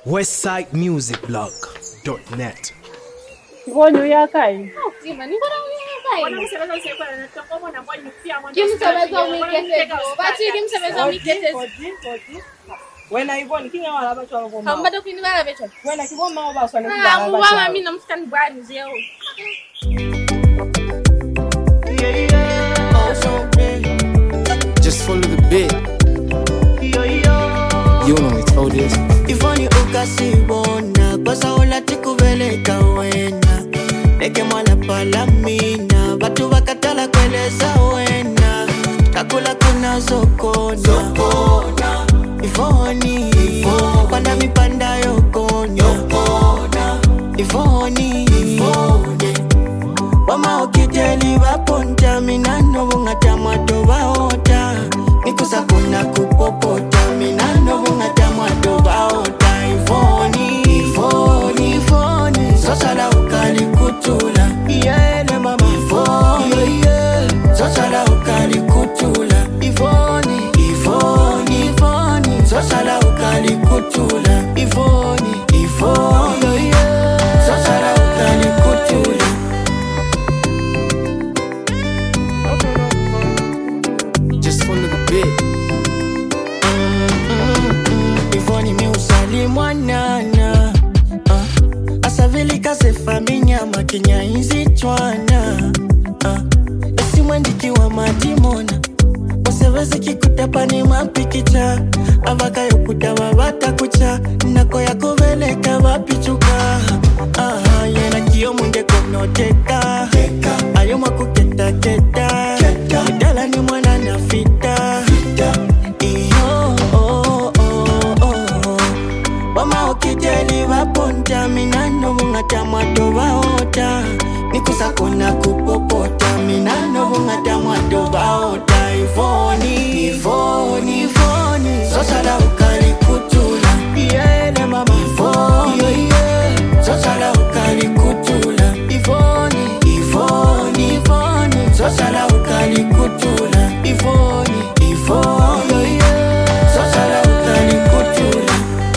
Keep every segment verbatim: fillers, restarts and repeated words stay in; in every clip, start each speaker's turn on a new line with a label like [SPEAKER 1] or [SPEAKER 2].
[SPEAKER 1] westside music blog dot net.
[SPEAKER 2] Ngonyo yakai.
[SPEAKER 3] Sima, ni bora uyakai.
[SPEAKER 2] Wanamsebeza usiku na tutakomo na ngoja nifia mwanzo.
[SPEAKER 3] Kimsebeza umikete. Bati kimsebeza umikete.
[SPEAKER 2] Wena Yvonne kinga wala bacho alogoma.
[SPEAKER 3] Hambado kini wala bacho.
[SPEAKER 2] Wena kiboma oba swali kila
[SPEAKER 3] Ah,
[SPEAKER 2] bacho.
[SPEAKER 3] mwa mimi namsikani bwani zeo.
[SPEAKER 4] Just follow the beat. You know it's all this.
[SPEAKER 5] Ifoni ukasibona Kwasa ola tikubeleka wena Eke mwala palamina Batu wakatala kweleza wena Kakula kuna zokona Zokona Ifoni Ifoni Kwanda mipanda yokonya Yokona Ifoni Ifoni Wama okiteli waponta Minano wungata mwato waota Nikusa kuna kupopota Minano wungata mwato waota Ifoni Ifoni Ifoni Sosala ukali kutula Iyele mama Ifoni yeah. Sosala ukali kutula Ifoni Ifoni Ifoni Sosala ukali kutula Ifoni Ifoni yeah. Sosala ukali kutula
[SPEAKER 4] Just follow the beat.
[SPEAKER 5] Ifoni mi usali mwanana uh, Asavili kase faminyama Kenya hizi chwana uh, Esi mwendiki wa madimona Waseweze kikutapa ni mapikicha Avaka yokuta wabata kucha Nako ya kuveleka wapichuka uh, Yena kiyo munge konoteka Ayo mwakuketa keta Idala ni mwana na fita Iyo oh, oh, oh. Wama okijeli waponta Minano wungata mwato waota Nikusa kuna kupopota Minano wungata mwato waota Ifoni, Ifoni, Ifoni Sosala ukali kutula Iyele mama Ifoni, yeah. Sosala ukali kutula Ifoni, Ifoni, Ifoni Sosala ukali kutula Ifoni, Ifoni, yeah. Sosala ukali kutula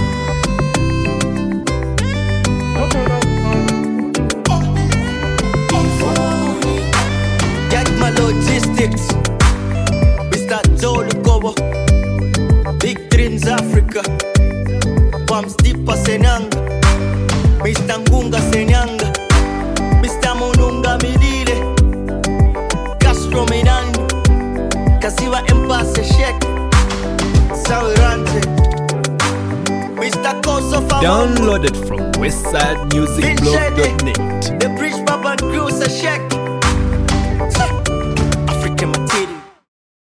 [SPEAKER 5] Ifoni Jagma Logistics Mister Zolu Kobo Big Dreams Africa Pams Dipa Senanga Mister Ngunga Senyanga Mister Mununga Midile Castro Minandi Kasiwa Empase Shek Sawirante Mister Koso Fama
[SPEAKER 1] Downloaded from westside music blog dot net.
[SPEAKER 5] The Bridge Papa Crew